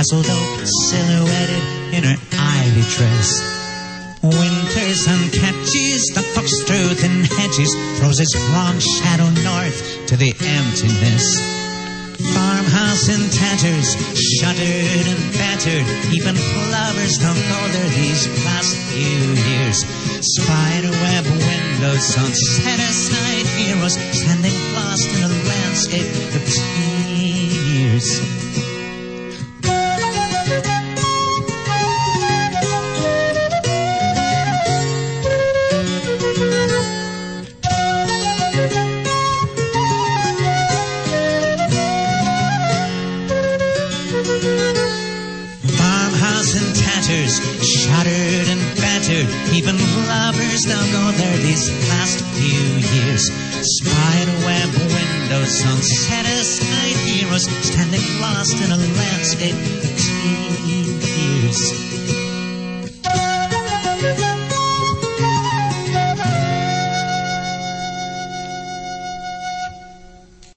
Tasseled oak silhouetted in her ivy dress. Winters and catches, the fox through thin hedges throws its long shadow north to the emptiness. Farmhouse in tatters, shuttered and battered, even flowers don't go there these last few years. Spiderweb windows on set-aside heroes standing lost in a landscape of tears. Shattered and battered, even lovers don't go there these last few years. Spiderweb windows on set-aside heroes standing lost in a landscape of tears.